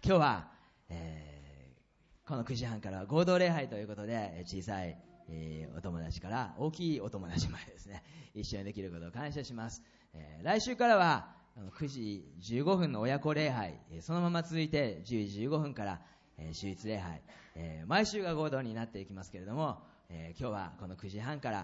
今日は、この9時半から合同礼拝ということで、小さい、お友達から大きいお友達までですね、一緒にできることを感謝します。来週からは9時15分の親子礼拝、そのまま続いて10時15分から主日礼拝、毎週が合同になっていきますけれども、今日はこの9時半から、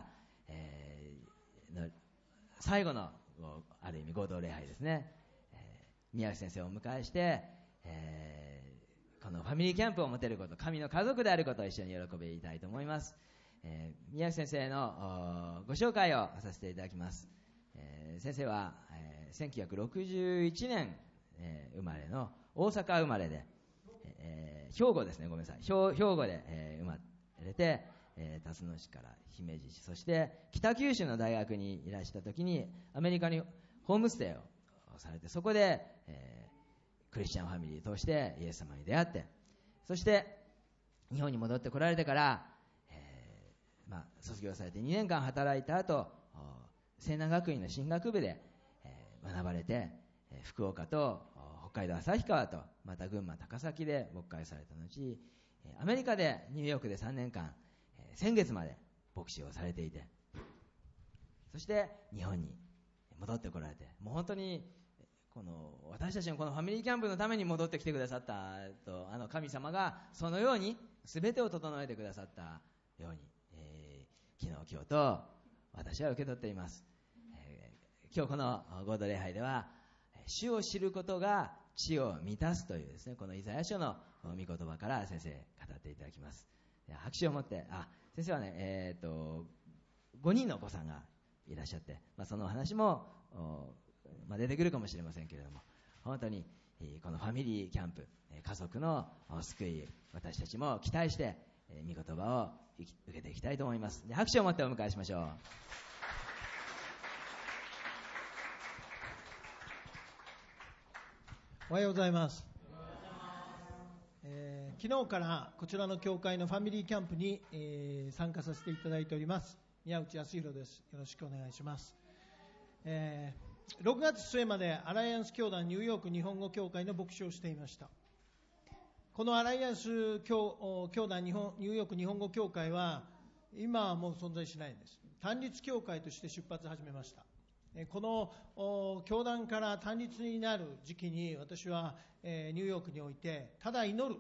最後のある意味合同礼拝ですね。宮内先生をお迎えして、このファミリーキャンプを持てること、神の家族であることを一緒に喜びたいと思います。宮内先生のご紹介をさせていただきます。先生は、1961年、生まれの大阪生まれで、兵庫ですね、ごめんなさい、兵庫で、生まれて、辰野市から姫路市、そして北九州の大学にいらした時にアメリカにホームステイをされて、そこで、クリスチャンファミリーを通してイエス様に出会って、そして日本に戻ってこられてから、卒業されて2年間働いた後、西南学院の神学部で、学ばれて、福岡と北海道旭川とまた群馬高崎で牧会された後、アメリカでニューヨークで3年間、先月まで牧師をされていて、そして日本に戻ってこられて、もう本当に私たちのこのファミリーキャンプのために戻ってきてくださったと、神様がそのように全てを整えてくださったように、昨日今日と私は受け取っています。今日この合同礼拝では、主を知ることが地を満たすというですね、このイザヤ書の御言葉から先生語っていただきます。拍手を持って、先生はね、5人のお子さんがいらっしゃって、その話も出てくるかもしれませんけれども、本当にこのファミリーキャンプ、家族の救い、私たちも期待して御言葉を受けていきたいと思います。で、拍手を持ってお迎えしましょう。 おはようございます。昨日からこちらの教会のファミリーキャンプに、参加させていただいております宮内康弘です。よろしくお願いします。6月末までアライアンス教団ニューヨーク日本語教会の牧師をしていました。このアライアンス教団ニューヨーク日本語教会は今はもう存在しないんです。単立教会として出発始めました。この教団から単立になる時期に、私はニューヨークにおいてただ祈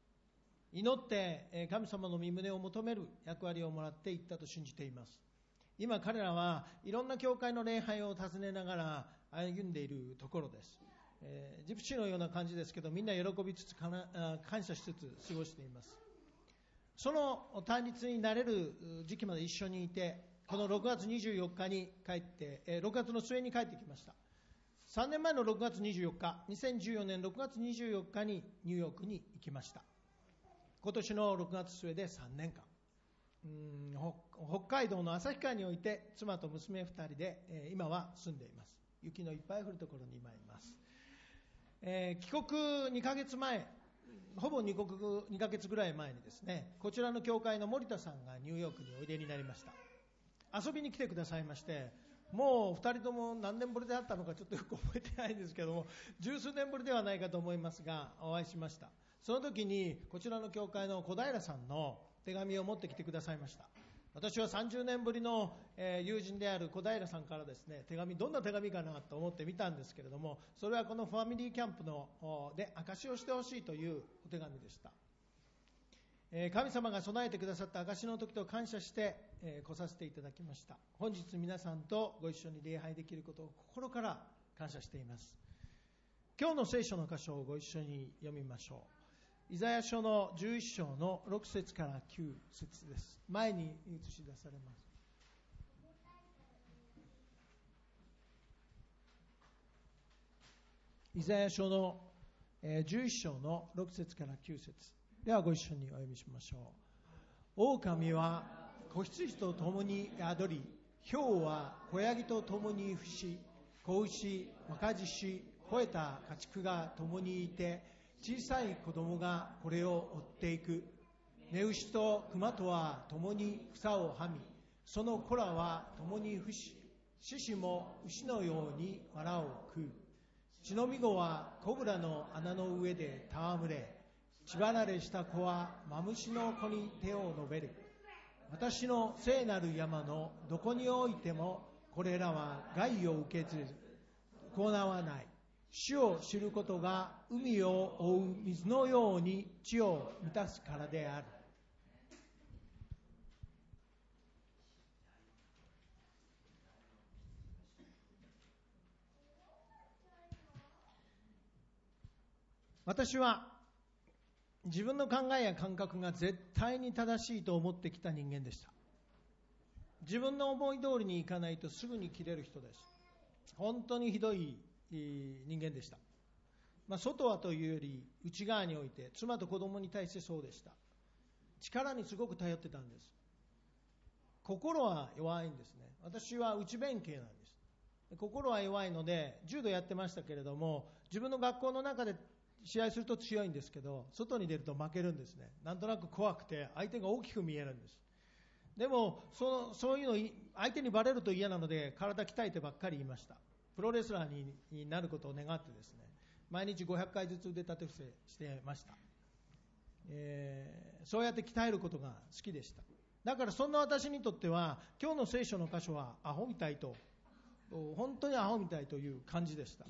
って神様の御胸を求める役割をもらっていったと信じています。今彼らはいろんな教会の礼拝を訪ねながら歩んでいるところです。ジプシーのような感じですけど、みんな喜びつつ感謝しつつ過ごしています。その単立になれる時期まで一緒にいて、この6月24日に帰って、6月の末に帰ってきました。3年前の6月24日、2014年6月24日にニューヨークに行きました。今年の6月末で3年間、北海道の旭川において妻と娘2人で、今は住んでいます。雪のいっぱい降るところに今います。帰国2ヶ月前、ほぼ2ヶ月ぐらい前にですね、こちらの教会の森田さんがニューヨークにおいでになりました。遊びに来てくださいまして、もう2人とも何年ぶりであったのかちょっとよく覚えてないんですけども、十数年ぶりではないかと思いますが、お会いしました。その時にこちらの教会の小平さんの手紙を持ってきてくださいました。私は30年ぶりの友人である小平さんからですね、どんな手紙かなと思って見たんですけれども、それはこのファミリーキャンプので証しをしてほしいというお手紙でした。神様が備えてくださった証の時と感謝して来させていただきました。本日皆さんとご一緒に礼拝できることを心から感謝しています。今日の聖書の箇所をご一緒に読みましょう。イザヤ書の11章の6節から9節です。前に映し出されます。イザヤ書の11章の6節から9節ではご一緒にお読みしましょう。狼は子羊と共に宿り、豹は子ヤギと共に伏し、子牛、若獅子、肥えた家畜が共にいて、小さい子供がこれを追っていく。雌牛と熊とは共に草をはみ、その子らは共に伏し、獅子も牛のように藁を食う。 血のみ子はコブラの穴の上で戯れ、血離れした子はマムシの子に手を伸べる。私の聖なる山のどこにおいてもこれらは害を受けず行わない。主を知ることが海を覆う水のように地を満たすからである。私は自分の考えや感覚が絶対に正しいと思ってきた人間でした。自分の思い通りにいかないとすぐに切れる人です。本当にひどい人間でした。外はというより内側において、妻と子供に対してそうでした。力にすごく頼ってたんです。心は弱いんですね。私は内弁慶なんです。心は弱いので柔道やってましたけれども、自分の学校の中で試合すると強いんですけど、外に出ると負けるんですね。なんとなく怖くて相手が大きく見えるんです。でもそういうの相手にバレると嫌なので体鍛えてばっかり言いました。プロレスラーになることを願ってですね、毎日500回ずつ腕立て伏せしてました。そうやって鍛えることが好きでした。だからそんな私にとっては今日の聖書の箇所はアホみたいと、本当にアホみたいという感じでした。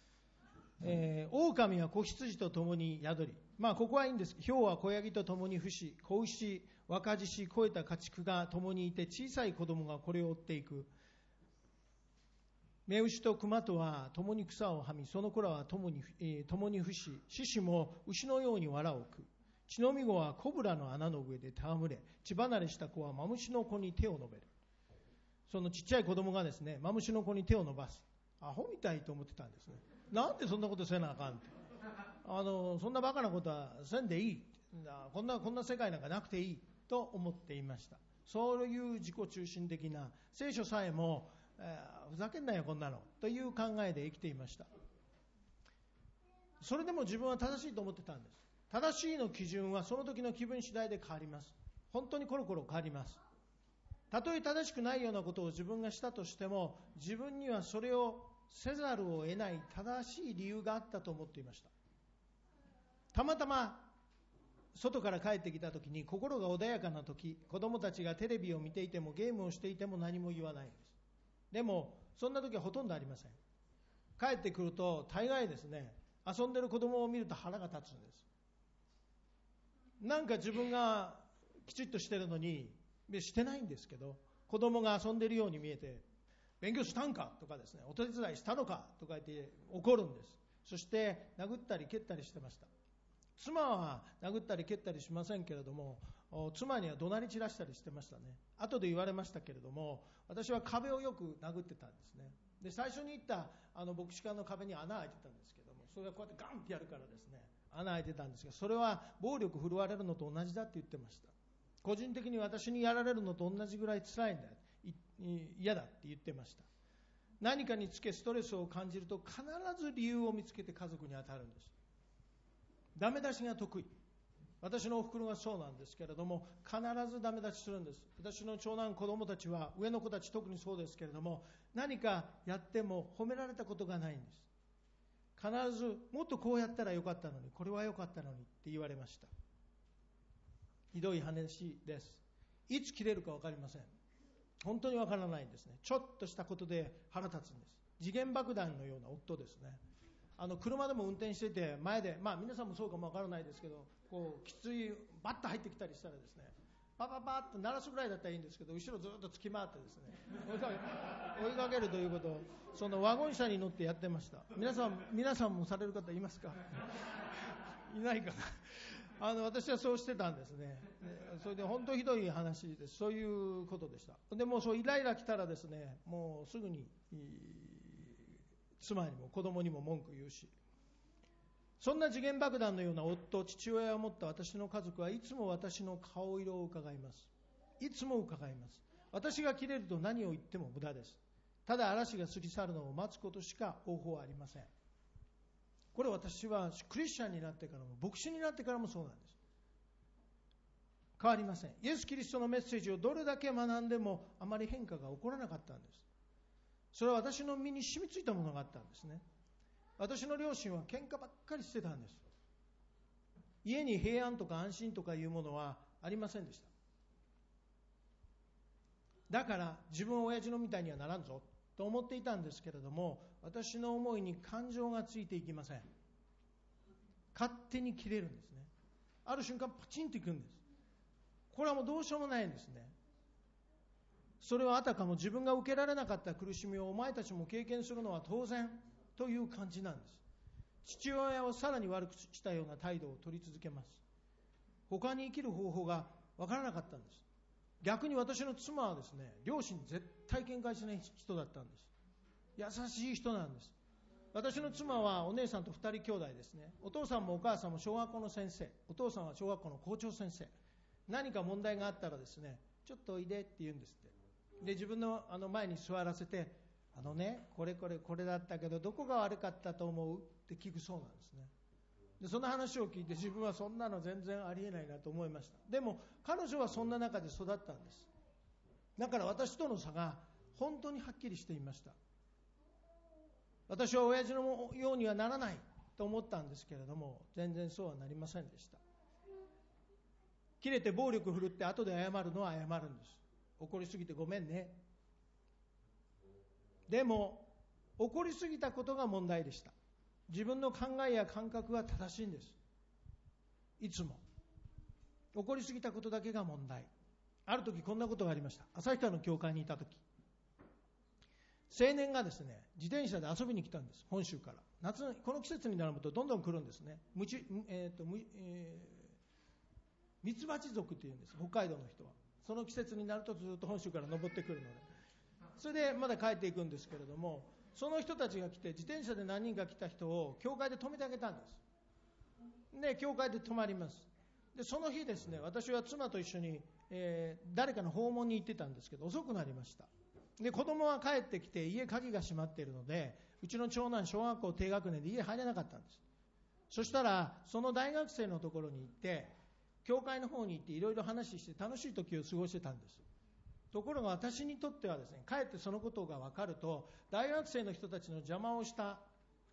狼は子羊と共に宿り、ここはいいんです。豹は子ヤギと共に伏し、子牛、若獅子、肥えた家畜が共にいて、小さい子供がこれを追っていく。目牛と熊とは共に草をはみ、その子らは共に伏し、獅子も牛のように藁を食う。血のみ子はコブラの穴の上で戯れ、血離れした子はマムシの子に手を伸べる。そのちっちゃい子供がですね、マムシの子に手を伸ばす。アホみたいと思ってたんですね。なんでそんなことせなあかんって、そんなバカなことはせんでいい、こんな世界なんかなくていいと思っていました。そういう自己中心的な、聖書さえも、ふざけんなよこんなのという考えで生きていました。それでも自分は正しいと思ってたんです。正しいの基準はその時の気分次第で変わります。本当にコロコロ変わります。たとえ正しくないようなことを自分がしたとしても、自分にはそれをせざるを得ない正しい理由があったと思っていました。たまたま外から帰ってきた時に心が穏やかな時、子供たちがテレビを見ていてもゲームをしていても何も言わないんです。でもそんな時はほとんどありません。帰ってくると大概ですね、遊んでる子供を見ると腹が立つんです。なんか自分がきちっとしてるのにしてないんですけど、子供が遊んでるように見えて、勉強したんかとかですね、お手伝いしたのかとか言って怒るんです。そして殴ったり蹴ったりしてました。妻は殴ったり蹴ったりしませんけれども、妻には怒鳴り散らしたりしてましたね。後で言われましたけれども、私は壁をよく殴ってたんですね。で、最初に行った牧師館の壁に穴開いてたんですけども、それはこうやってガンってやるからですね、穴開いてたんですが、それは暴力振るわれるのと同じだって言ってました。個人的に私にやられるのと同じぐらい辛いんだ、嫌だって言ってました。何かにつけストレスを感じると必ず理由を見つけて家族に当たるんです。ダメ出しが得意。私のお袋がそうなんですけれども、必ずダメ出しするんです。私の長男子供たちは、上の子たち特にそうですけれども、何かやっても褒められたことがないんです。必ずもっとこうやったらよかったのに、これはよかったのにって言われました。ひどい話です。いつ切れるか分かりません。本当に分からないんですね。ちょっとしたことで腹立つんです。時限爆弾のような夫ですね。車でも運転してて前で、皆さんもそうかも分からないですけど、こうきついバッと入ってきたりしたらですね、パパパッと鳴らすぐらいだったらいいんですけど、後ろずっと突き回ってですね、追いかけるということをそのワゴン車に乗ってやってました。皆さんもされる方いますか？いないかな。私はそうしてたんですね。それで本当ひどい話です。そういうことでした。でもそうイライラ来たらですね、もうすぐに妻にも子供にも文句言うし、そんな時限爆弾のような夫、父親を持った私の家族はいつも私の顔色を伺います。いつも伺います。私が切れると何を言っても無駄です。ただ嵐が過ぎ去るのを待つことしか方法はありません。これ私はクリスチャンになってからも牧師になってからもそうなんです。変わりません。イエス・キリストのメッセージをどれだけ学んでもあまり変化が起こらなかったんです。それは私の身に染みついたものがあったんですね。 私の両親は喧嘩ばっかりしてたんです。家に平安とか安心とかいうものはありませんでした。だから自分は親父のみたいにはならんぞと思っていたんですけれども、私の思いに感情がついていきません。勝手に切れるんですね。ある瞬間パチンといくんです。これはもうどうしようもないんですね。それはあたかも自分が受けられなかった苦しみをお前たちも経験するのは当然という感じなんです。父親をさらに悪くしたような態度を取り続けます。他に生きる方法が分からなかったんです。逆に私の妻はですね、両親に絶対喧嘩しない人だったんです。優しい人なんです。私の妻はお姉さんと2人兄弟ですね。お父さんもお母さんも小学校の先生、お父さんは小学校の校長先生。何か問題があったらですね、ちょっとおいでって言うんですって。で、自分の前に座らせて、これだったけどどこが悪かったと思うって聞くそうなんですね。で、その話を聞いて自分はそんなの全然ありえないなと思いました。でも彼女はそんな中で育ったんです。だから私との差が本当にはっきりしていました。私は親父のようにはならないと思ったんですけれども、全然そうはなりませんでした。切れて暴力振るって後で謝るのは謝るんです。怒りすぎてごめんね。でも怒りすぎたことが問題でした。自分の考えや感覚は正しいんです。いつも怒りすぎたことだけが問題。ある時こんなことがありました。旭川の教会にいた時、青年がですね、自転車で遊びに来たんです。本州から夏、この季節になるとどんどん来るんですね。ミツバチ族っていうんです、北海道の人は。その季節になるとずっと本州から登ってくるので、それでまだ帰っていくんですけれども、その人たちが来て自転車で何人か来た人を教会で止めてあげたんです。で、教会で止まります。で、その日ですね、私は妻と一緒に、誰かの訪問に行ってたんですけど、遅くなりました。で、子供は帰ってきて家鍵が閉まっているので、うちの長男小学校低学年で家入れなかったんです。そしたらその大学生のところに行って、教会の方に行っていろいろ話して楽しい時を過ごしてたんです。ところが私にとってはですね、かえってそのことが分かると、大学生の人たちの邪魔をした、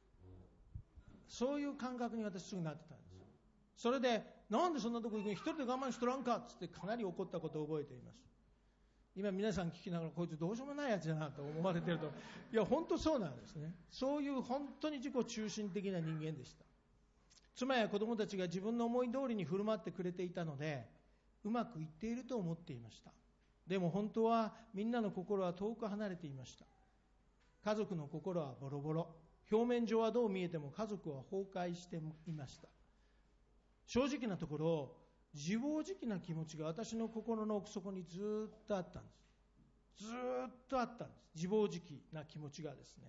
そういう感覚に私すぐなってたんです。それで、なんでそんなとこ行くの、一人で我慢しとらんかっつってかなり怒ったことを覚えています。今皆さん聞きながら、こいつどうしようもないやつだなと思われていると、いや本当そうなんですね。そういう本当に自己中心的な人間でした。妻や子供たちが自分の思い通りに振る舞ってくれていたので、うまくいっていると思っていました。でも本当はみんなの心は遠く離れていました。家族の心はボロボロ。表面上はどう見えても家族は崩壊していました。正直なところ、自暴自棄な気持ちが私の心の奥底にずっとあったんです。ずっとあったんです。自暴自棄な気持ちがですね。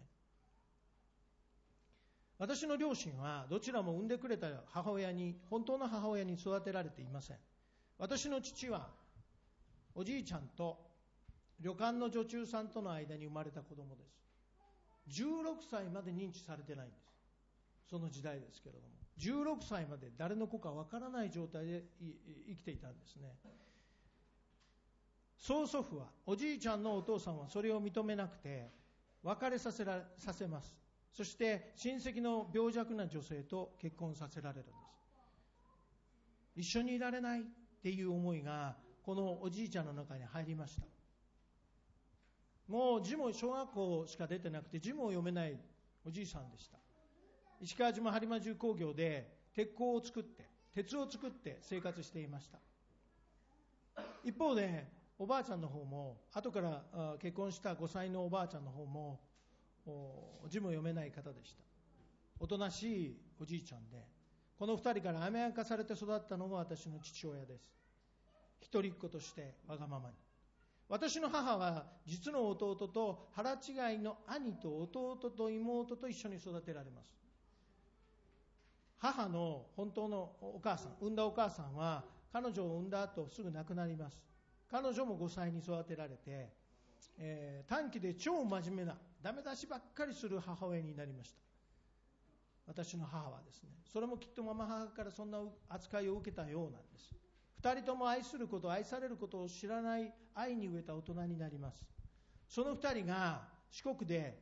私の両親はどちらも産んでくれた本当の母親に育てられていません。私の父はおじいちゃんと旅館の女中さんとの間に生まれた子供です。16歳まで認知されてないんです。その時代ですけれども、16歳まで誰の子かわからない状態で生きていたんですね。曽祖父は、おじいちゃんのお父さんはそれを認めなくて別れさせます。そして親戚の病弱な女性と結婚させられるんです。一緒にいられないっていう思いがこのおじいちゃんの中に入りました。もう字も小学校しか出てなくて字も読めないおじいさんでした。石川島播磨重工業で鉄を作って生活していました。一方でおばあちゃんの方も、後から結婚した5歳のおばあちゃんの方も字も読めない方でした。おとなしいおじいちゃんで、この2人から甘やかされて育ったのが私の父親です。一人っ子としてわがままに。私の母は実の弟と腹違いの兄と弟と妹と一緒に育てられます。母の本当のお母さん、産んだお母さんは彼女を産んだ後すぐ亡くなります。彼女も5歳に育てられて、短期で超真面目なダメ出しばっかりする母親になりました。私の母はですね、それもきっとママ母からそんな扱いを受けたようなんです。2人とも愛すること、愛されることを知らない愛に飢えた大人になります。その2人が四国で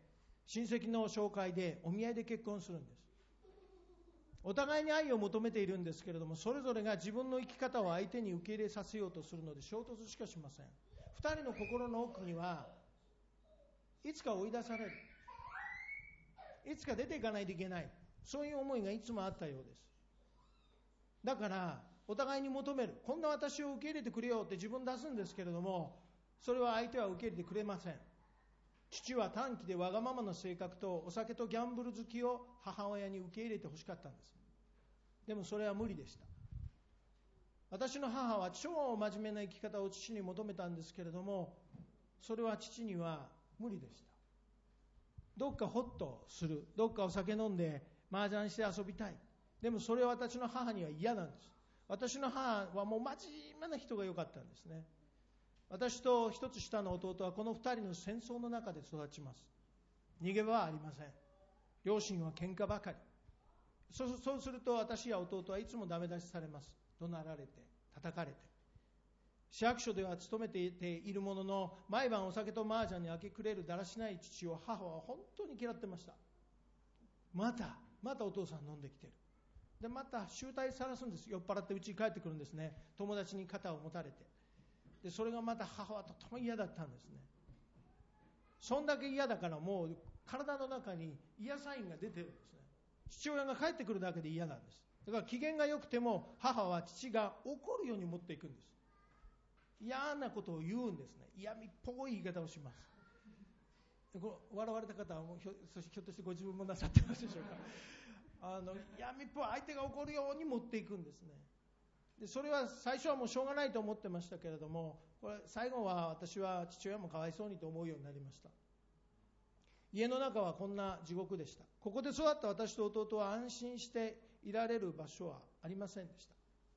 親戚の紹介でお見合いで結婚するんです。お互いに愛を求めているんですけれども、それぞれが自分の生き方を相手に受け入れさせようとするので衝突しかしません。二人の心の奥にはいつか追い出される、いつか出ていかないといけない、そういう思いがいつもあったようです。だからお互いに求める、こんな私を受け入れてくれよって自分出すんですけれども、それは相手は受け入れてくれません。父は短気でわがままな性格とお酒とギャンブル好きを母親に受け入れてほしかったんです。でもそれは無理でした。私の母は超真面目な生き方を父に求めたんですけれども、それは父には無理でした。どっかホッとする、どっかお酒飲んで麻雀して遊びたい。でもそれは私の母には嫌なんです。私の母はもう真面目な人が良かったんですね。私と一つ下の弟はこの二人の戦争の中で育ちます。逃げ場はありません。両親は喧嘩ばかり。そうすると私や弟はいつもダメ出しされます。怒鳴られて叩かれて。市役所では勤めているものの、毎晩お酒と麻雀に明け暮れるだらしない父を母は本当に嫌ってました。またお父さん飲んできてる。でまた醜態さらすんです。酔っ払って家に帰ってくるんですね。友達に肩を持たれて。でそれがまた母はとても嫌だったんですね。そんだけ嫌だからもう体の中に嫌サインが出てるんですね。父親が帰ってくるだけで嫌なんです。だから機嫌が良くても母は父が怒るように持っていくんです。嫌なことを言うんですね。嫌味っぽい言い方をします。笑われた方はひょっとしてご自分もなさってますでしょうか。嫌味っぽい、相手が怒るように持っていくんですね。でそれは最初はもうしょうがないと思ってましたけれども、これ最後は私は父親もかわいそうにと思うようになりました。家の中はこんな地獄でした。ここで育った私と弟は安心していられる場所はありませんでした。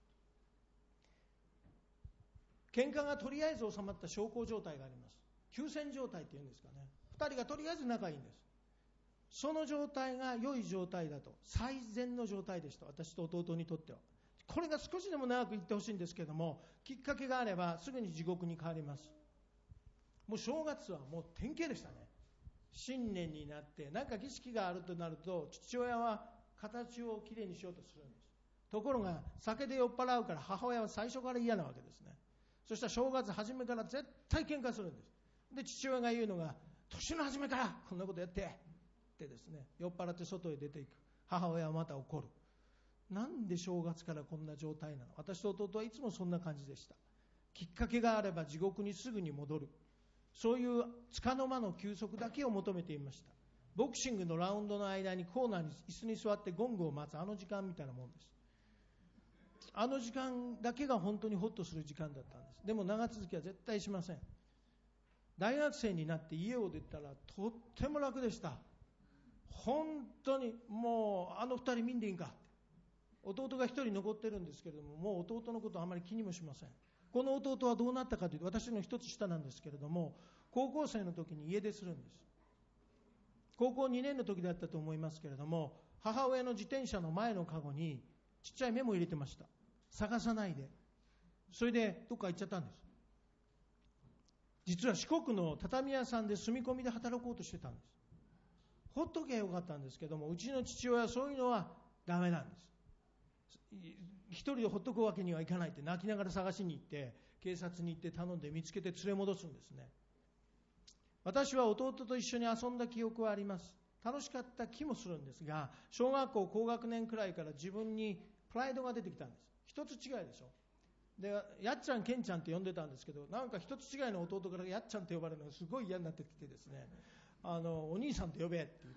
喧嘩がとりあえず収まった小康状態があります。休戦状態っていうんですかね。二人がとりあえず仲いいんです。その状態が良い状態だと、最善の状態でした。私と弟にとっては。これが少しでも長くいってほしいんですけども、きっかけがあればすぐに地獄に変わります。もう正月はもう典型でしたね。新年になって何か儀式があるとなると、父親は形をきれいにしようとするんです。ところが酒で酔っ払うから母親は最初から嫌なわけですね。そしたら正月初めから絶対喧嘩するんです。で父親が言うのが、年の初めからこんなことやってってですね、酔っ払って外へ出ていく。母親はまた怒る。なんで正月からこんな状態なの。私と弟はいつもそんな感じでした。きっかけがあれば地獄にすぐに戻る、そういう束の間の休息だけを求めていました。ボクシングのラウンドの間にコーナーに椅子に座ってゴングを待つあの時間みたいなもんです。あの時間だけが本当にホッとする時間だったんです。でも長続きは絶対しません。大学生になって家を出たらとっても楽でした。本当にもうあの二人見んでいいんかって。弟が一人残ってるんですけれども、もう弟のことはあまり気にもしません。この弟はどうなったかというと、私の一つ下なんですけれども、高校生の時に家出するんです。高校2年の時だったと思いますけれども、母親の自転車の前のカゴにちっちゃいメモを入れてました。探さないで。それでどっか行っちゃったんです。実は四国の畳屋さんで住み込みで働こうとしてたんです。ほっとけばよかったんですけども、うちの父親はそういうのはダメなんです。一人でほっとくわけにはいかないって泣きながら探しに行って、警察に行って頼んで見つけて連れ戻すんですね。私は弟と一緒に遊んだ記憶はあります。楽しかった気もするんですが、小学校高学年くらいから自分にプライドが出てきたんです。一つ違いでしょ。でやっちゃんけんちゃんって呼んでたんですけど、なんか一つ違いの弟からやっちゃんって呼ばれるのがすごい嫌になってきてですね、お兄さんと呼べって言って、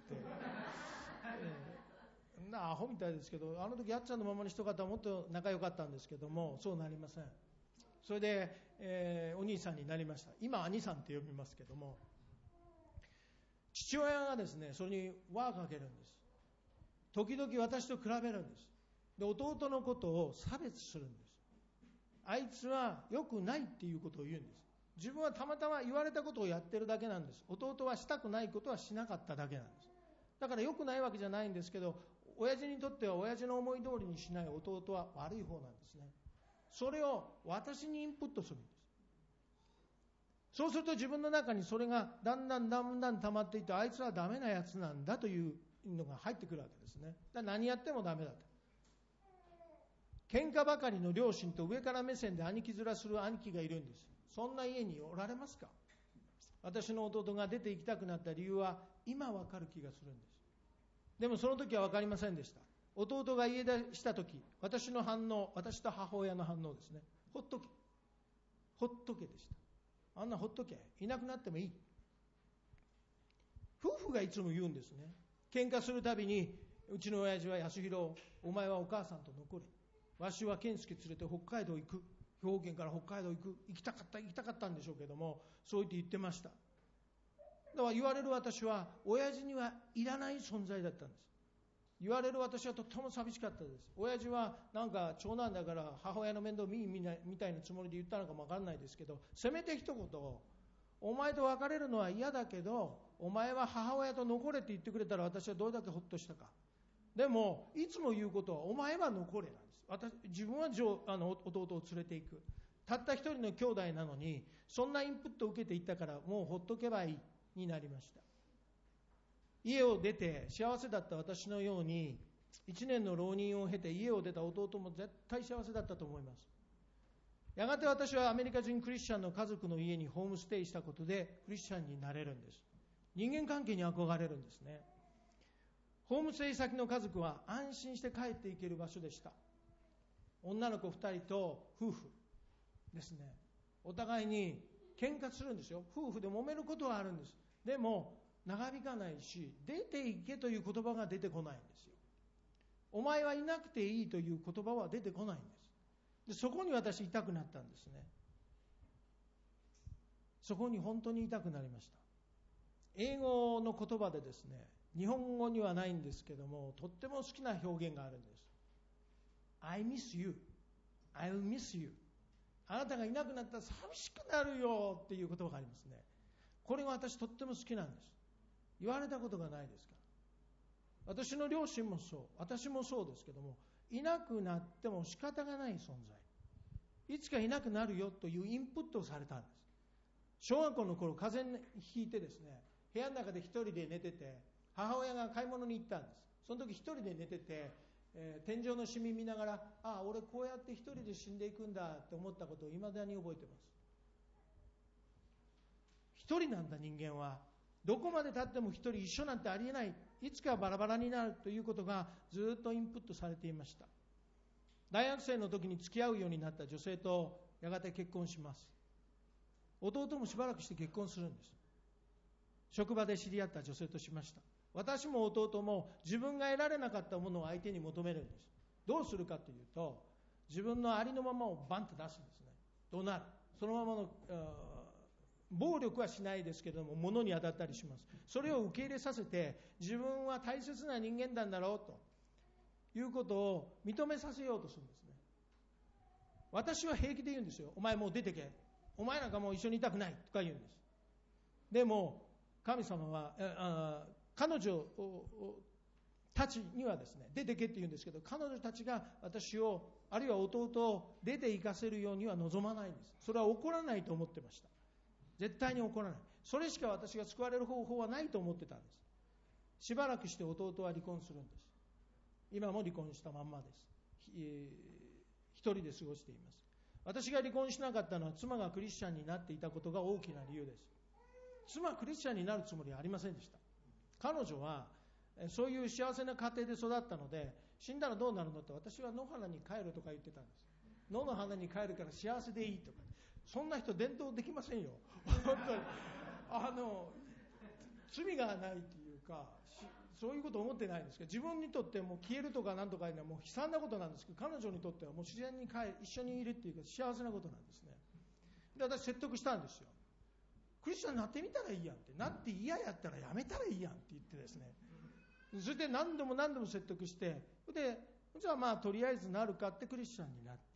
アホみたいですけど、あの時やっちゃんのままにしとかったらもっと仲良かったんですけども、そうなりません。それで、お兄さんになりました。今兄さんって呼びますけども、父親がですね、それに輪をかけるんです。時々私と比べるんです。で弟のことを差別するんです。あいつは良くないっていうことを言うんです。自分はたまたま言われたことをやってるだけなんです。弟はしたくないことはしなかっただけなんです。だから良くないわけじゃないんですけど、親父にとっては親父の思い通りにしない弟は悪い方なんですね。それを私にインプットするんです。 そうすると自分の中にそれがだんだん溜まっていって、あいつはダメなやつなんだというのが入ってくるわけですね。だから何やってもダメだと。喧嘩ばかりの両親と上から目線で兄貴面する兄貴がいるんです。そんな家におられますか？私の弟が出て行きたくなった理由は今わかる気がするんです。でもその時はわかりませんでした。弟が家出した時、私の反応、私と母親の反応ですね。ほっとけ。ほっとけでした。あんなほっとけ。いなくなってもいい。夫婦がいつも言うんですね。喧嘩するたびに、うちの親父は安弘、お前はお母さんと残れ。わしは健介連れて北海道行く。兵庫県から北海道行く。行きたかったんでしょうけども、そう言ってました。だから言われる私は、親父にはいらない存在だったんです。言われる私はとっても寂しかったです。親父はなんか長男だから母親の面倒見みたいなつもりで言ったのかもわからないですけど、せめて一言、お前と別れるのは嫌だけど、お前は母親と残れって言ってくれたら私はどれだけほっとしたか。でもいつも言うことは、お前は残れなんです。自分は弟を連れていく。たった一人の兄弟なのに、そんなインプットを受けていったから、もうほっとけばいいになりました。家を出て幸せだった私のように、1年の浪人を経て家を出た弟も絶対幸せだったと思います。やがて私はアメリカ人クリスチャンの家族の家にホームステイしたことでクリスチャンになれるんです。人間関係に憧れるんですね。ホームステイ先の家族は安心して帰っていける場所でした。女の子2人と夫婦ですね。お互いに喧嘩するんですよ。夫婦で揉めることはあるんです。でも長引かないし、出ていけという言葉が出てこないんですよ。お前はいなくていいという言葉は出てこないんです。で、そこに私痛くなったんですね。そこに本当に痛くなりました。英語の言葉でですね、日本語にはないんですけども、とっても好きな表現があるんです。I miss you. I'll miss you. あなたがいなくなったら寂しくなるよっていう言葉がありますね。これが私とっても好きなんです。言われたことがないですから。私の両親もそう、私もそうですけども、いなくなっても仕方がない存在。いつかいなくなるよというインプットをされたんです。小学校の頃、風邪ひいてですね、部屋の中で一人で寝てて、母親が買い物に行ったんです。その時一人で寝てて、天井のシミ見ながら、ああ、俺こうやって一人で死んでいくんだって思ったことを未だに覚えてます。一人なんだ人間は。どこまで経っても一人一緒なんてありえない。いつかバラバラになるということがずっとインプットされていました。大学生の時に付き合うようになった女性とやがて結婚します。弟もしばらくして結婚するんです。職場で知り合った女性としました。私も弟も自分が得られなかったものを相手に求めるんです。どうするかというと、自分のありのままをバンと出すんですね。怒鳴る。そのままの暴力はしないですけれども、物に当たったりします。それを受け入れさせて、自分は大切な人間なんだろうということを認めさせようとするんですね。私は平気で言うんですよ。お前もう出てけ。お前なんかもう一緒にいたくないとか言うんです。でも神様は彼女たちにはですね、出てけって言うんですけど、彼女たちが私を、あるいは弟を出て行かせるようには望まないんです。それは起こらないと思ってました。絶対に起こらない。それしか私が救われる方法はないと思ってたんです。しばらくして弟は離婚するんです。今も離婚したまんまです。一人で過ごしています。私が離婚しなかったのは、妻がクリスチャンになっていたことが大きな理由です。妻はクリスチャンになるつもりはありませんでした。彼女はそういう幸せな家庭で育ったので、死んだらどうなるのって、私は野原に帰るとか言ってたんです。野の花に帰るから幸せでいいとか。そんな人伝統できませんよ。本当に罪がないというか、そういうことを思ってないんですけど、自分にとっても消えるとかなんとかいうのはもう悲惨なことなんですけど、彼女にとってはもう自然に一緒にいるっていうか幸せなことなんですね。で、私説得したんですよ。クリスチャンになってみたらいいやんって、なって嫌やったらやめたらいいやんって言ってですね、それで何度も説得して、でじゃあまあとりあえずなるかってクリスチャンになって、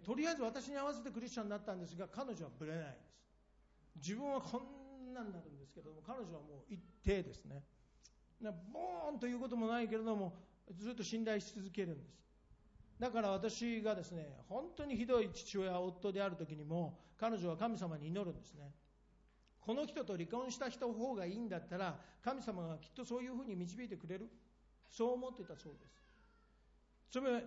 とりあえず私に合わせてクリスチャンになったんですが、彼女はぶれないんです。自分はこんなんなるんですけども、彼女はもう一定ですね。ボーンということもないけれども、ずっと信頼し続けるんです。だから私がですね、本当にひどい父親夫である時にも、彼女は神様に祈るんですね。 この人と離婚した人の方がいいんだったら、神様がきっとそういうふうに導いてくれる、そう思ってたそうです。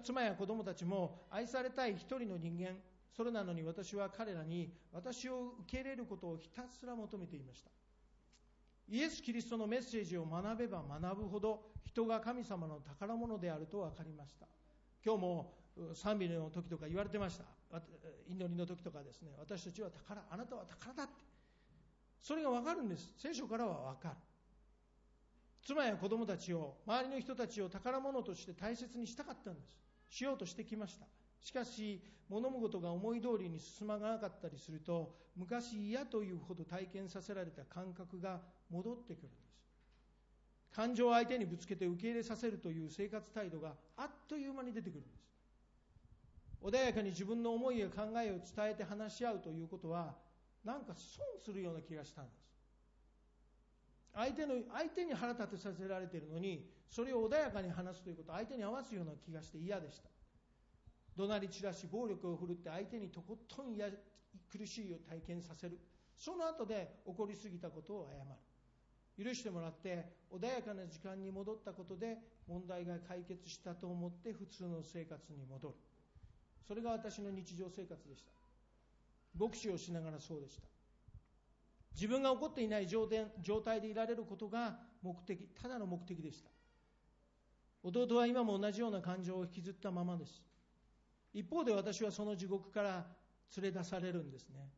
妻や子供たちも愛されたい一人の人間、それなのに私は彼らに私を受け入れることをひたすら求めていました。イエス・キリストのメッセージを学べば学ぶほど人が神様の宝物であると分かりました。今日も賛美の時とか言われてました。祈りの時とかですね、私たちは宝、あなたは宝だって、それが分かるんです。聖書からは分かる。妻や子供たちを、周りの人たちを宝物として大切にしたかったんです。しようとしてきました。しかし物事が思い通りに進まなかったりすると、昔嫌というほど体験させられた感覚が戻ってくるんです。感情を相手にぶつけて受け入れさせるという生活態度があっという間に出てくるんです。穏やかに自分の思いや考えを伝えて話し合うということは、なんか損するような気がしたんです。相手に腹立てさせられているのに、それを穏やかに話すということは相手に合わすような気がして嫌でした。怒鳴り散らし暴力を振るって相手にとことん苦しいを体験させる。その後で起こりすぎたことを謝る。許してもらって穏やかな時間に戻ったことで問題が解決したと思って普通の生活に戻る。それが私の日常生活でした。牧師をしながらそうでした。自分が起こっていない状態でいられることが目的、ただの目的でした。弟は今も同じような感情を引きずったままです。一方で私はその地獄から連れ出されるんですね。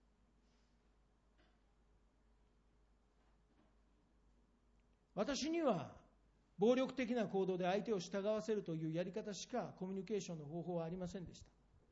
私には暴力的な行動で相手を従わせるというやり方しかコミュニケーションの方法はありませんでした。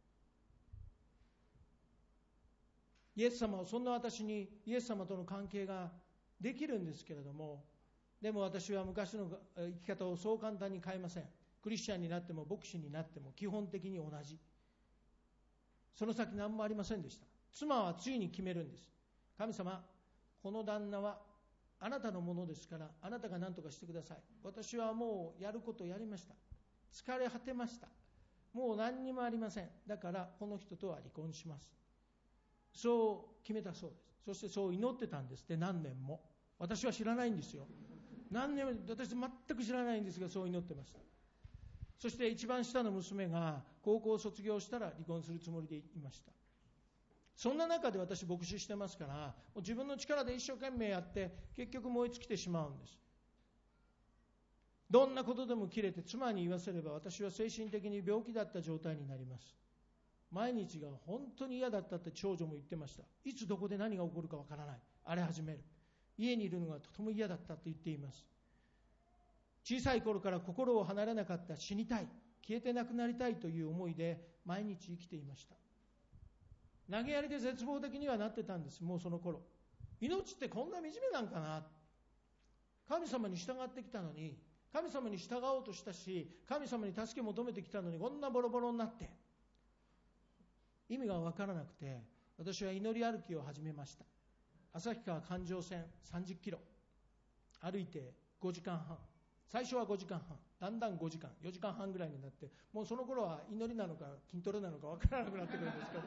イエス様はそんな私にイエス様との関係ができるんですけれども、でも私は昔の生き方をそう簡単に変えません。クリスチャンになっても牧師になっても基本的に同じ。その先何もありませんでした。妻はついに決めるんです。神様、この旦那はあなたのものですから、あなたが何とかしてください。私はもうやることをやりました。疲れ果てました。もう何にもありません。だからこの人とは離婚します。そう決めたそうです。そしてそう祈ってたんですって、何年も。私は知らないんですよ。何年も、私全く知らないんですが、そう祈ってました。そして一番下の娘が高校を卒業したら離婚するつもりでいました。そんな中で私牧師してますから、もう自分の力で一生懸命やって結局燃え尽きてしまうんです。どんなことでも切れて妻に言わせれば私は精神的に病気だった状態になります。毎日が本当に嫌だったって長女も言ってました。いつどこで何が起こるかわからない、荒れ始める、家にいるのがとても嫌だったって言っています。小さい頃から心を離れなかった、死にたい、消えてなくなりたいという思いで毎日生きていました。投げやりで絶望的にはなってたんです。もうその頃、命ってこんな惨めなんかな。神様に従ってきたのに、神様に従おうとしたし、神様に助け求めてきたのにこんなボロボロになって、意味が分からなくて、私は祈り歩きを始めました。旭川環状線30キロ歩いて5時間半、最初は5時間半、だんだん5時間、4時間半ぐらいになって、もうその頃は祈りなのか筋トレなのか分からなくなってくるんですけど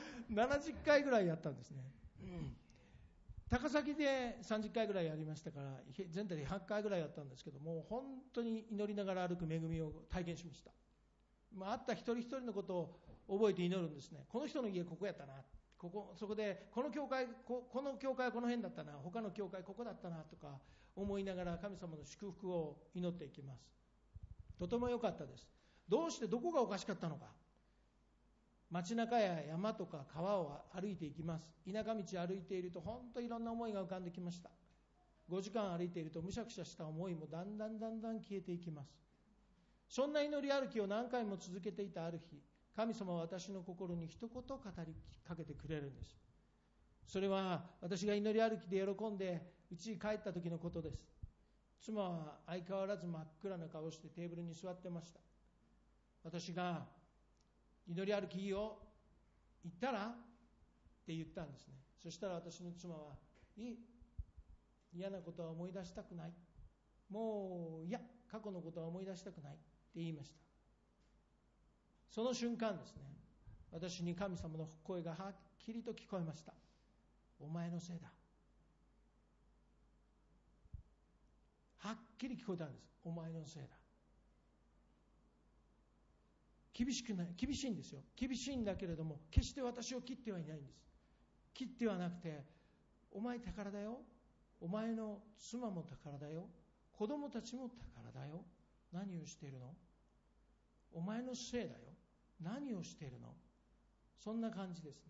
70回ぐらいやったんですね。高崎で30回ぐらいやりましたから、全体で100回ぐらいやったんですけども、本当に祈りながら歩く恵みを体験しました。会った一人一人のことを覚えて祈るんですね。この人の家ここやったな、そこでこの教会はこの辺だったな、他の教会ここだったなとか思いながら神様の祝福を祈っていきます。とても良かったです。どうしてどこがおかしかったのか。街中や山とか川を歩いていきます。田舎道を歩いていると本当にいろんな思いが浮かんできました。5時間歩いているとむしゃくしゃした思いもだんだん消えていきます。そんな祈り歩きを何回も続けていたある日、神様は私の心に一言語りかけてくれるんです。それは私が祈り歩きで喜んで家に帰った時のことです。妻は相変わらず真っ暗な顔をしてテーブルに座ってました。私が祈り歩きいいよ、行ったらって言ったんですね。そしたら私の妻は、嫌なことは思い出したくない、もう過去のことは思い出したくないって言いました。その瞬間ですね、私に神様の声がはっきりと聞こえました。お前のせいだ、 はっきり聞こえたんです。お前のせいだ。厳しくない、厳しいんですよ。厳しいんだけれども、決して私を切ってはいないんです。切ってはなくて、お前宝だよ。お前の妻も宝だよ。子供たちも宝だよ。何をしているの？お前のせいだよ。何をしているの？そんな感じですね。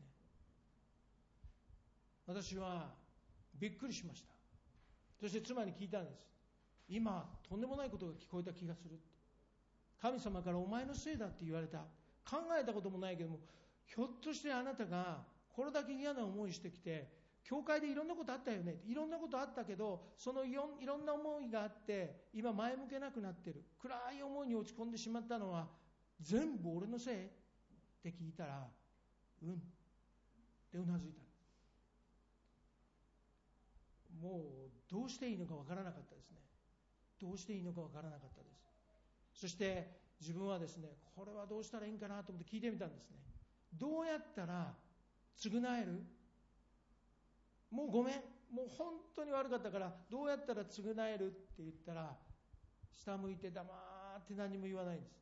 私はびっくりしました。そして妻に聞いたんです。今、とんでもないことが聞こえた気がする。神様からお前のせいだって言われた。考えたこともないけども、ひょっとしてあなたがこれだけ嫌な思いしてきて、教会でいろんなことあったよね。いろんなことあったけど、そのいろんな思いがあって、今前向けなくなってる。暗い思いに落ち込んでしまったのは、全部俺のせいって聞いたら、うんってうなずいた。もうどうしていいのかわからなかったですね。どうしていいのかわからなかったです。そして自分はですね、これはどうしたらいいんかなと思って聞いてみたんですね。どうやったら償える？もうごめん、もう本当に悪かったからどうやったら償えるって言ったら、下向いて黙って何も言わないんです。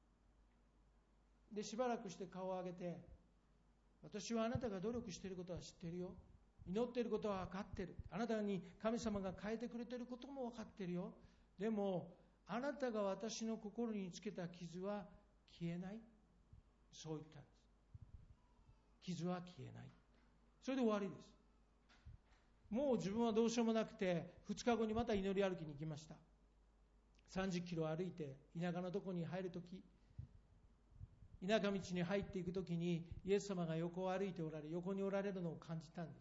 でしばらくして顔を上げて、私はあなたが努力していることは知っているよ。祈っていることは分かっている。あなたに神様が変えてくれていることも分かっているよ。でもあなたが私の心につけた傷は消えない。そう言ったんです。傷は消えない。それで終わりです。もう自分はどうしようもなくて、2日後にまた祈り歩きに行きました。30キロ歩いて田舎のとこに入るとき、田舎道に入っていくときにイエス様が横を歩いておられ、横におられるのを感じたんです。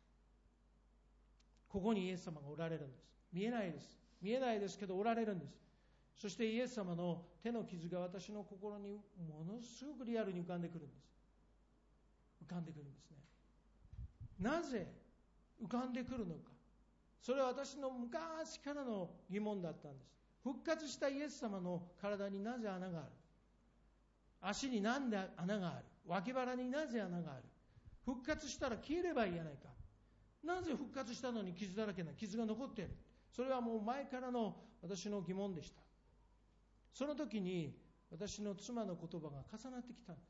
ここにイエス様がおられるんです。見えないです。見えないですけどおられるんです。そしてイエス様の手の傷が私の心にものすごくリアルに浮かんでくるんです。浮かんでくるんですね。なぜ浮かんでくるのか。それは私の昔からの疑問だったんです。復活したイエス様の体になぜ穴がある？足になんで穴がある？脇腹になぜ穴がある？復活したら消えればいいやないか。なぜ復活したのに傷だらけな傷が残っている？それはもう前からの私の疑問でした。その時に私の妻の言葉が重なってきたんです。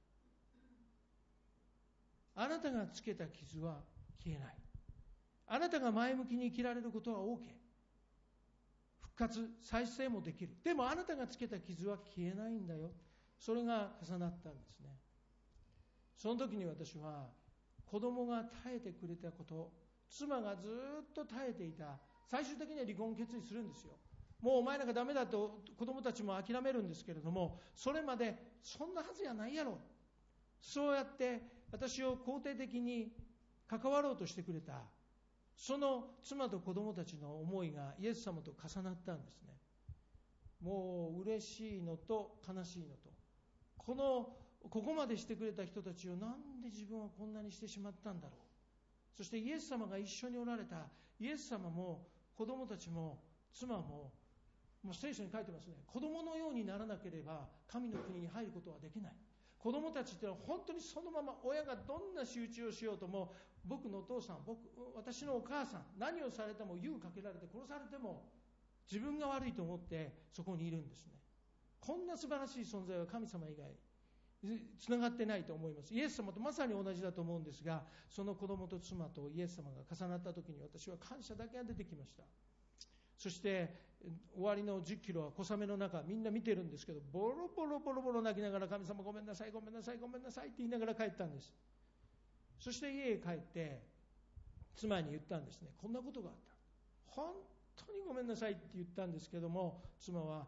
あなたがつけた傷は消えない。あなたが前向きに生きられることは OK。復活、再生もできる。でもあなたがつけた傷は消えないんだよ。それが重なったんですね。その時に私は子供が耐えてくれたこと、妻がずっと耐えていた、最終的には離婚を決意するんですよ。もうお前なんかダメだと子供たちも諦めるんですけれども、それまでそんなはずやないやろ。そうやって私を肯定的に関わろうとしてくれた、その妻と子供たちの思いがイエス様と重なったんですね。もう嬉しいのと悲しいのと、ここまでしてくれた人たちをなんで自分はこんなにしてしまったんだろう。そしてイエス様が一緒におられた、イエス様も子供たちも妻も、もう聖書に書いてますね。子供のようにならなければ神の国に入ることはできない。子供たちってのは本当にそのまま、親がどんな仕打ちをしようとも、僕のお父さん、私のお母さん、何をされても、湯かけられて殺されても自分が悪いと思ってそこにいるんですね。こんな素晴らしい存在は神様以外つながってないと思います。イエス様とまさに同じだと思うんですが、その子供と妻とイエス様が重なった時に私は感謝だけが出てきました。そして終わりの10キロは小雨の中、みんな見てるんですけど、ボロボロボロボロ泣きながら、神様ごめんなさいごめんなさいごめんなさいって言いながら帰ったんです。そして家へ帰って妻に言ったんですね。こんなことがあった、本当にごめんなさいって言ったんですけども、妻は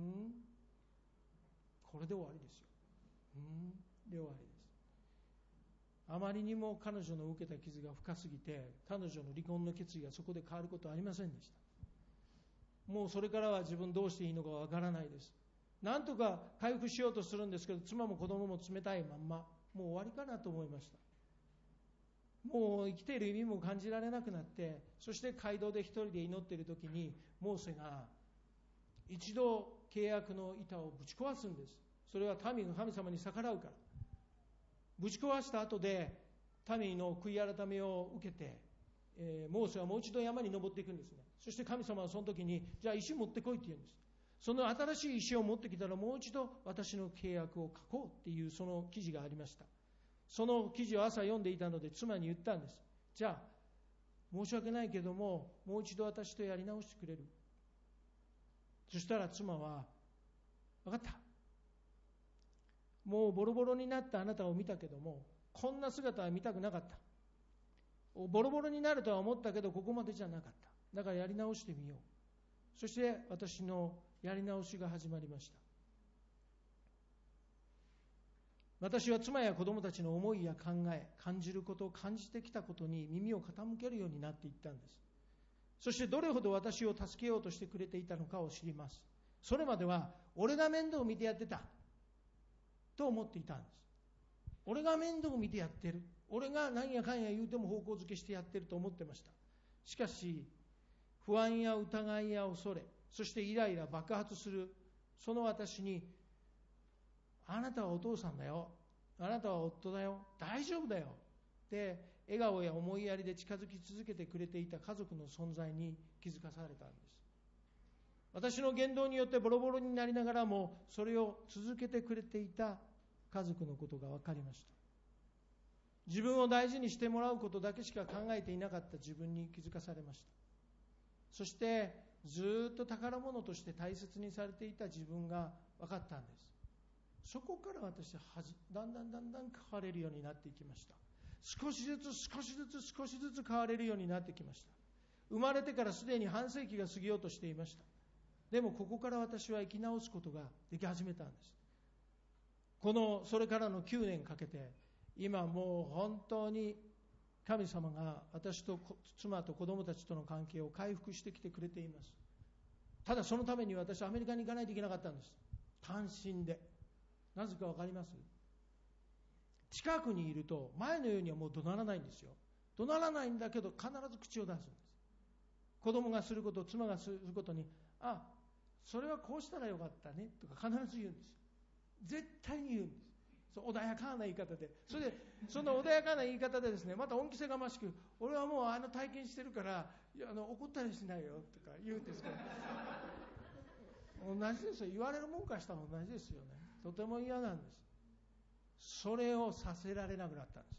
これで終わりですよ。で終わりです。あまりにも彼女の受けた傷が深すぎて、彼女の離婚の決意がそこで変わることはありませんでした。もうそれからは自分どうしていいのかわからないです。なんとか回復しようとするんですけど、妻も子供も冷たいまんま、もう終わりかなと思いました。もう生きている意味も感じられなくなって、そして街道で一人で祈っている時に、モーセが一度契約の板をぶち壊すんです。それは民が神様に逆らうから。ぶち壊した後で民の悔い改めを受けて、 モーセはもう一度山に登っていくんですね。そして神様はその時に、じゃあ石持ってこいって言うんです。その新しい石を持ってきたらもう一度私の契約を書こうっていうその記事がありました。その記事を朝読んでいたので妻に言ったんです。じゃあ申し訳ないけどももう一度私とやり直してくれる？そしたら妻は、分かった、もうボロボロになったあなたを見たけどもこんな姿は見たくなかった。ボロボロになるとは思ったけどここまでじゃなかった。だからやり直してみよう。そして私のやり直しが始まりました。私は妻や子供たちの思いや考え、感じること、感じてきたことに耳を傾けるようになっていったんです。そしてどれほど私を助けようとしてくれていたのかを知ります。それまでは俺が面倒を見てやってたと思っていたんです。俺が面倒を見てやってる、俺が何やかんや言うても方向づけしてやってると思ってました。しかし不安や疑いや恐れ、そしてイライラ爆発するその私に、あなたはお父さんだよ、あなたは夫だよ、大丈夫だよって笑顔や思いやりで近づき続けてくれていた家族の存在に気づかされたんです。私の言動によってボロボロになりながらもそれを続けてくれていた家族のことが分かりました。自分を大事にしてもらうことだけしか考えていなかった自分に気づかされました。そしてずっと宝物として大切にされていた自分が分かったんです。そこから私はだんだん変われるようになっていきました。少しずつ変われるようになってきました。生まれてからすでに半世紀が過ぎようとしていました。でもここから私は生き直すことができ始めたんです。それからの9年かけて、今もう本当に神様が私と妻と子供たちとの関係を回復してきてくれています。ただそのために私はアメリカに行かないといけなかったんです。単身で。なぜか分かります？近くにいると前のようにはもう怒鳴らないんですよ。怒鳴らないんだけど必ず口を出すんです。子供がすること、妻がすることに、あ、それはこうしたらよかったねとか必ず言うんです。絶対に言うんです。穏やかな言い方で、それでその穏やかな言い方でですね、また恩着せがましく、俺はもう体験してるから怒ったりしないよとか言うんですけど同じですよ。言われるもんからしたら同じですよね。とても嫌なんです。それをさせられなくなったんです。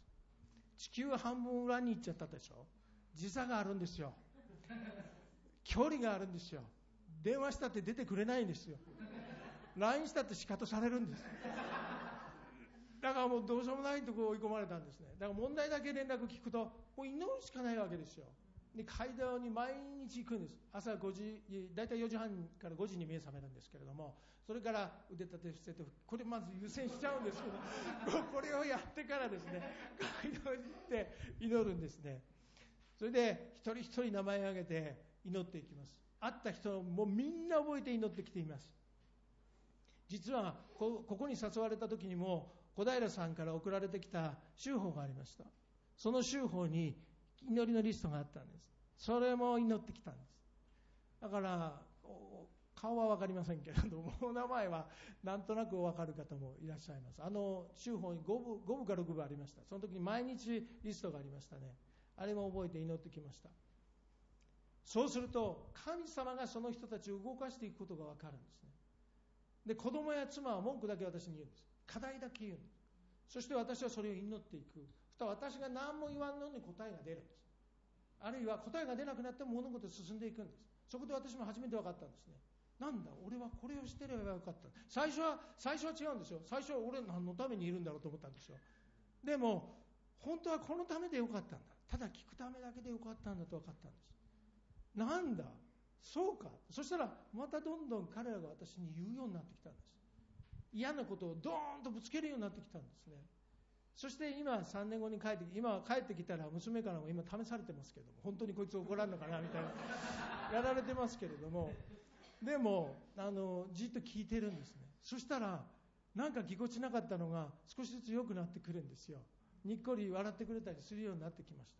地球半分裏に行っちゃったでしょ。時差があるんですよ。距離があるんですよ。電話したって出てくれないんですよ。LINE したって仕方されるんです。だからもうどうしようもないとこ追い込まれたんですね。だから問題だけ連絡聞くともう祈るしかないわけですよ。で街道に毎日行くんです。朝5時、だいたい4時半から5時に目覚めるんですけれども、それから腕立て伏せて、これまず優先しちゃうんですけどこれをやってからですね、街道に行って祈るんですね。それで一人一人名前を挙げて祈っていきます。会った人もみんな覚えて祈ってきています。実はここに誘われた時にも小平さんから送られてきた週報がありました。その週報に祈りのリストがあったんです。それも祈ってきたんです。だから顔は分かりませんけれども、お名前はなんとなくお分かる方もいらっしゃいます。週報に5部か6部ありました。その時に毎日リストがありましたね。あれも覚えて祈ってきました。そうすると神様がその人たちを動かしていくことが分かるんですね。で、子供や妻は文句だけ私に言うんです。課題だけ言うんです。そして私はそれを祈っていく。そしたら私が何も言わんのに答えが出るんです。あるいは答えが出なくなっても物事が進んでいくんです。そこで私も初めて分かったんですね。なんだ、俺はこれをしてればよかった。最初は違うんですよ。最初は俺何のためにいるんだろうと思ったんですよ。でも本当はこのためでよかったんだ。ただ聞くためだけでよかったんだと分かったんです。なんだ、そうか。そしたらまたどんどん彼らが私に言うようになってきたんです。嫌なことをドーンとぶつけるようになってきたんですね。そして今3年後に帰ってきたら娘からも今試されてますけども、本当にこいつ怒らんのかなみたいなやられてますけれども、でもじっと聞いてるんですね。そしたらなんかぎこちなかったのが少しずつ良くなってくるんですよ。にっこり笑ってくれたりするようになってきました。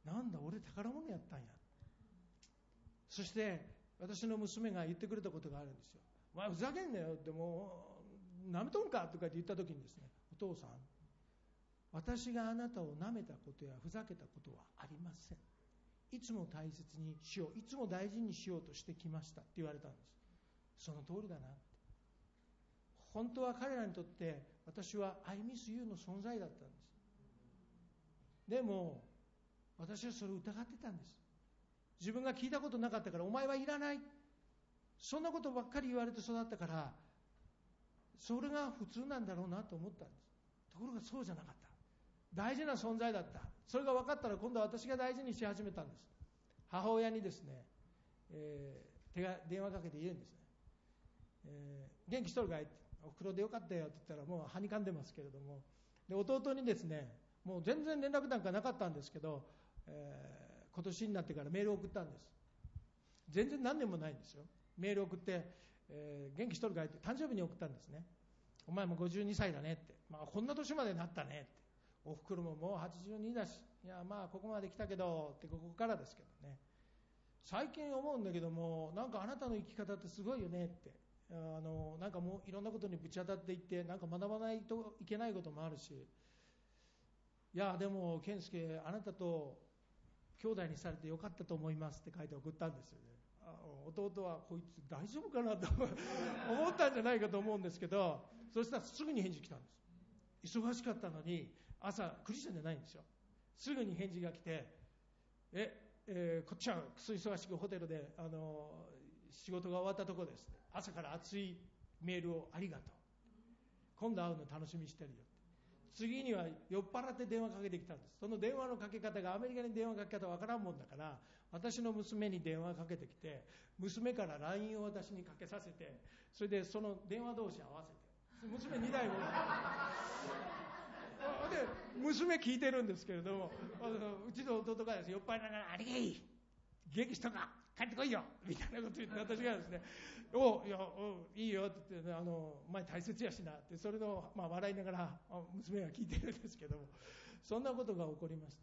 なんだ、俺宝物やったんや。そして私の娘が言ってくれたことがあるんですよ。お前ふざけんなよって、もうなめとんかとかって言った時にですね、お父さん、 私があなたを舐めたことやふざけたことはありません。いつも大切にしよう、いつも大事にしようとしてきましたって言われたんです。その通りだな。本当は彼らにとって私は I miss you の存在だったんです。でも私はそれを疑ってたんです。自分が聞いたことなかったから、お前はいらない、そんなことばっかり言われて育ったから、それが普通なんだろうなと思ったんです。ところがそうじゃなかった。大事な存在だった。それが分かったら今度は私が大事にし始めたんです。母親にですね、電話かけて言うんですね、元気しとるかいって、おふくろでよかったよって言ったらもうはにかんでますけれども、で弟にですね、もう全然連絡なんかなかったんですけど、今年になってからメールを送ったんです。全然何年もないんですよ。メールを送って、元気しとるかいって誕生日に送ったんですね。お前も52歳だねって、こんな年までなったねって、おふくろももう82だし、いやここまで来たけどって、ここからですけどね。最近思うんだけども、なんかあなたの生き方ってすごいよねって、なんかもういろんなことにぶち当たっていって、なんか学ばないといけないこともあるし、いやでも健介、あなたと兄弟にされてよかったと思いますって書いて送ったんですよね。弟はこいつ大丈夫かなと思ったんじゃないかと思うんですけど、そしたらすぐに返事来たんです。忙しかったのに、朝クリスチャンじゃないんですよ。すぐに返事が来て、こっちはくそ忙しくホテルで仕事が終わったところです。朝から熱いメールをありがとう。今度会うの楽しみにしてるよ。次には酔っ払って電話かけてきたんです。その電話のかけ方がアメリカに電話かけ方わからんもんだから、私の娘に電話かけてきて、娘から LINE を私にかけさせて、それでその電話同士合わせて、娘2台もで娘聞いてるんですけれども、うちの弟がですね、酔っ払いながら、ありがいい元気しとか帰ってこいよみたいなこと言って、私がですね、いいよって言って、お前大切やしなって、それの、笑いながら娘が聞いてるんですけども、そんなことが起こりました。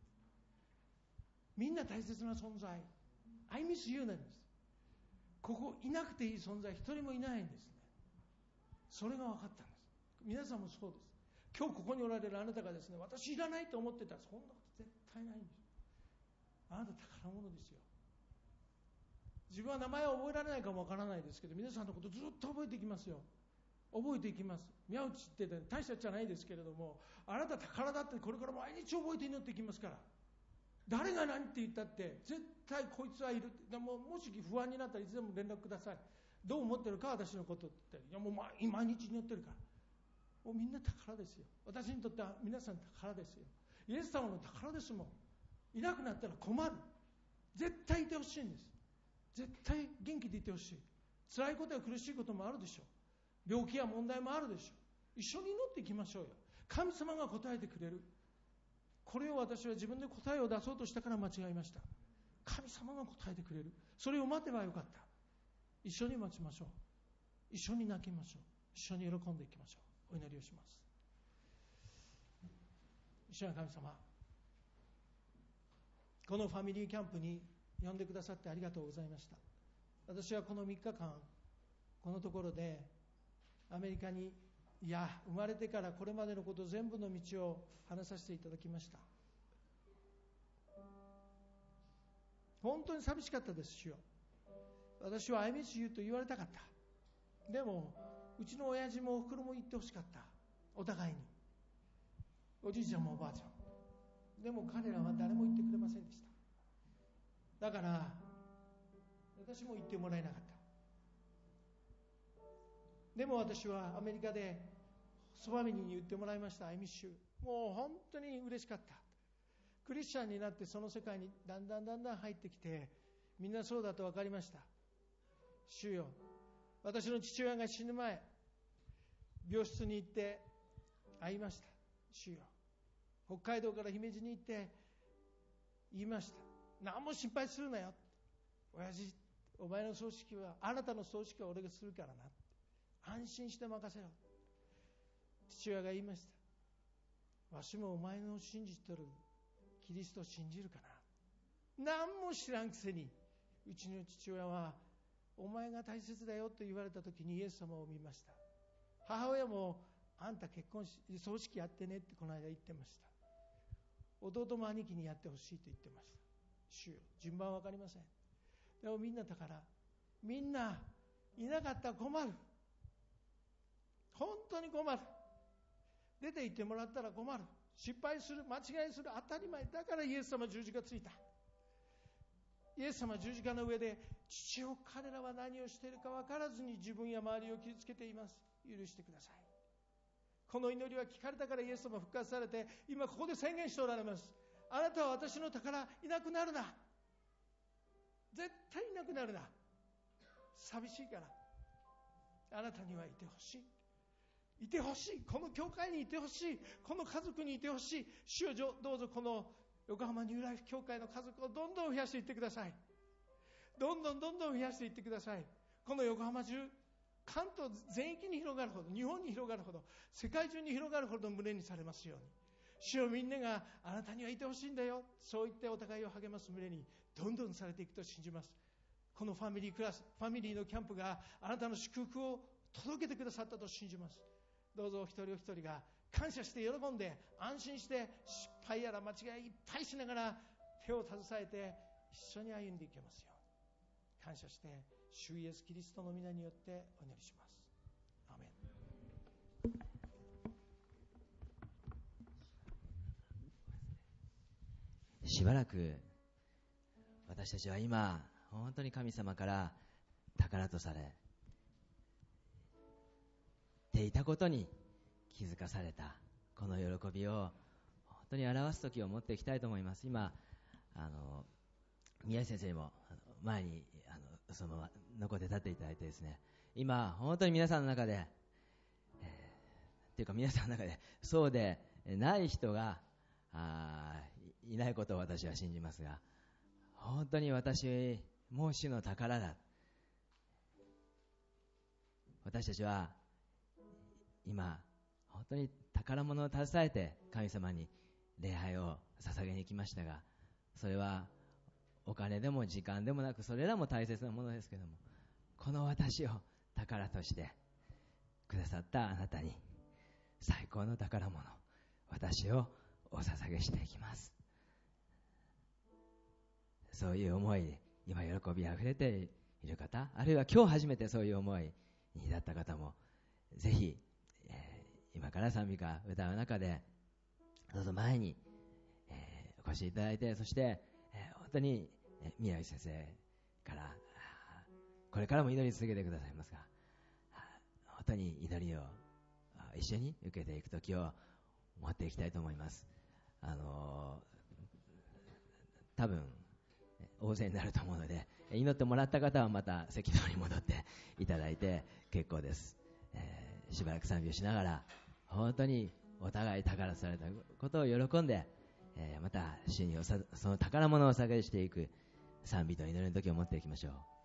みんな大切な存在、 I miss you なんです。ここいなくていい存在一人もいないんですね。それが分かったんです。皆さんもそうです。今日ここにおられるあなたがですね、私いらないと思ってたら、そんなこと絶対ないんです。あなた宝物ですよ。自分は名前は覚えられないかもわからないですけど、皆さんのことずっと覚えていきますよ。覚えていきます。宮内って大したじゃないですけれども、あなた宝だってこれから毎日覚えて祈っていきますから。誰が何って言ったって絶対こいつはいる。もし不安になったらいつでも連絡ください。どう思ってるか私のことって言って、いやもう毎日祈ってるから。もうみんな宝ですよ。私にとっては皆さん宝ですよ。イエス様の宝ですもん。いなくなったら困る。絶対いてほしいんです。絶対元気でいてほしい。辛いことや苦しいこともあるでしょう。病気や問題もあるでしょう。一緒に祈っていきましょうよ。神様が答えてくれる。これを私は自分で答えを出そうとしたから間違えました。神様が答えてくれる。それを待てばよかった。一緒に待ちましょう。一緒に泣きましょう。一緒に喜んでいきましょう。お祈りをします。主な神様、このファミリーキャンプに呼んでくださってありがとうございました。私はこの3日間このところでアメリカに、生まれてからこれまでのこと全部の道を話させていただきました。本当に寂しかったです。主よ、私は I miss you と言われたかった。でもうちの親父もおふくろも言ってほしかった。お互いに、おじいちゃんもおばあちゃん。でも彼らは誰も言ってくれませんでした。だから私も言ってもらえなかった。でも私はアメリカでファミリーに言ってもらいました。 I miss you。 もう本当に嬉しかった。クリスチャンになってその世界にだんだん入ってきて、みんなそうだと分かりました。主よ、私の父親が死ぬ前、病室に行って会いました。主よ、北海道から姫路に行って言いました。何も心配するなよ。親父、お前の葬式は、あなたの葬式は俺がするからな。安心して任せろ。父親が言いました。わしもお前の信じてるキリストを信じるかな。何も知らんくせに、うちの父親はお前が大切だよと言われた時にイエス様を見ました。母親もあんた結婚葬式やってねってこの間言ってました。弟も兄貴にやってほしいと言ってました。主よ、順番わかりません。でもみんなだから、みんないなかったら困る。本当に困る。出て行ってもらったら困る。失敗する、間違いする、当たり前。だからイエス様十字架ついた。イエス様十字架の上で、父よ、彼らは何をしているか分からずに自分や周りを傷つけています。許してください。この祈りは聞かれたからイエス様復活されて、今ここで宣言しておられます。あなたは私の宝、いなくなるな。絶対いなくなるな。寂しいから。あなたにはいてほしい。いてほしい。この教会にいてほしい。この家族にいてほしい。主よ、どうぞこの横浜ニューライフ教会の家族をどんどん増やしていってください。どんどん増やしていってください。この横浜中、関東全域に広がるほど、日本に広がるほど、世界中に広がるほど胸にされますように。主よ、みんながあなたにはいてほしいんだよ。そう言ってお互いを励ます胸にどんどんされていくと信じます。このファミリークラス、ファミリーのキャンプがあなたの祝福を届けてくださったと信じます。どうぞお一人お一人が感謝して喜んで安心して失敗やら間違いいっぱいしながら手を携えて一緒に歩んでいけますように感謝して主イエスキリストの皆によってお祈りします。アーメン。しばらく私たちは今本当に神様から宝とされていたことに気づかされたこの喜びを本当に表す時を持っていきたいと思います。今宮井先生にも前にそのまま残って立っていただいてですね、今本当に皆さんの中で、っていうか皆さんの中でそうでない人がいないことを私は信じますが、本当に私も主の宝だ。私たちは今本当に宝物を携えて神様に礼拝を捧げに来ましたが、それはお金でも時間でもなく、それらも大切なものですけども、この私を宝としてくださったあなたに最高の宝物、私をお捧げしていきます。そういう思いで今喜びあふれている方、あるいは今日初めてそういう思いに至った方もぜひ、今から賛美歌歌う中でどうぞ前に、お越しいただいて、そして、本当に宮井先生からこれからも祈り続けてくださいますが、本当に祈りを一緒に受けていく時を持っていきたいと思います。多分大勢になると思うので、祈ってもらった方はまた席の方に戻っていただいて結構です。しばらく賛美をしながら本当にお互い宝とされたことを喜んで、また主にその宝物をお捧げしていく賛美と祈りの時を持っていきましょう。